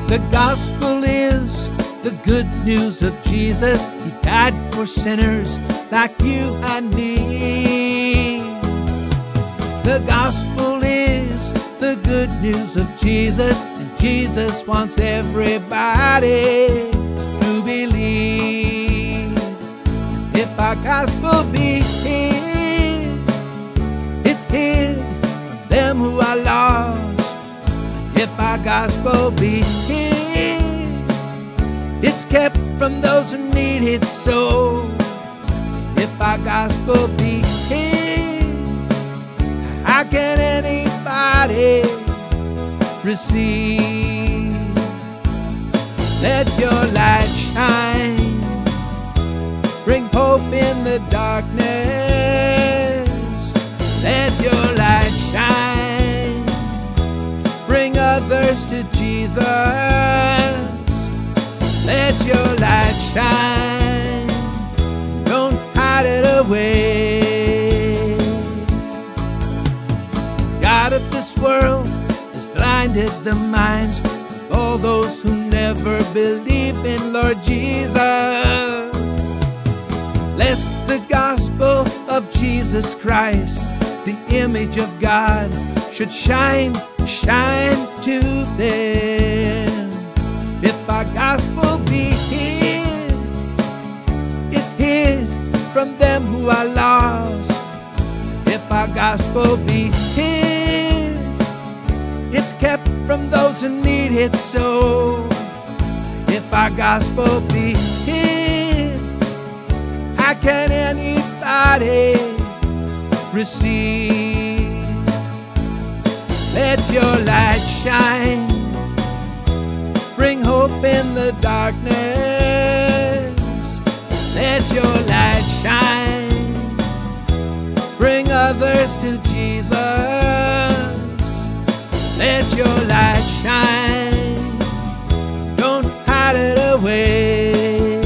The gospel is the good news of Jesus. He died for sinners like you and me. The gospel is the good news of Jesus, and Jesus wants everybody to believe. If our gospel be hid, it's hid from them who are lost. If our gospel be hid, it's kept from those who need it so. If our gospel be hid, how can anybody receive? Let your light shine, bring hope in the darkness. Let your light shine, bring others to Jesus. Let your light shine, don't hide it away. God of this world has blinded the minds of all those who never believe in Lord Jesus. Lest the gospel of Jesus Christ, the image of God, should shine to them. If our gospel be hid, it's hid from them who are lost. If our gospel be hid, it's kept from those who need it so. If our gospel be hid, how can anybody receive? Let your light shine, bring hope in the darkness. Let your light shine, bring others to Jesus. Let your light shine, don't hide it away.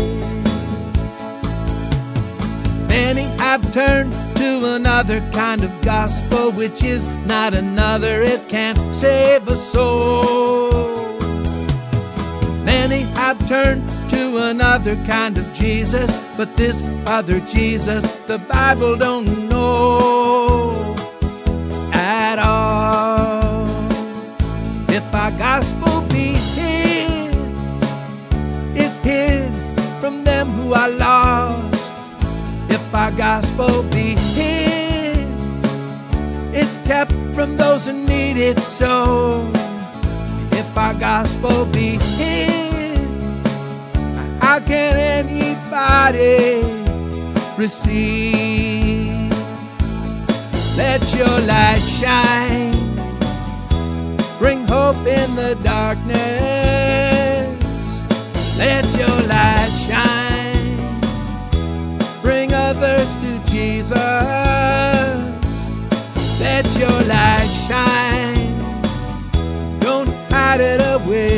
Many have turned to another kind of gospel, which is not another, it can't save a soul. Many have turned to another kind of Jesus, but this other Jesus the Bible don't know at all. If our gospel be hid, it's hid from them who are lost. If our gospel be hid, it's kept from those who need it so. If our gospel be hid, how can anybody receive? Let your light shine, bring hope in the darkness. Let your light shine, bring others to Jesus. Let your light shine, don't hide it away.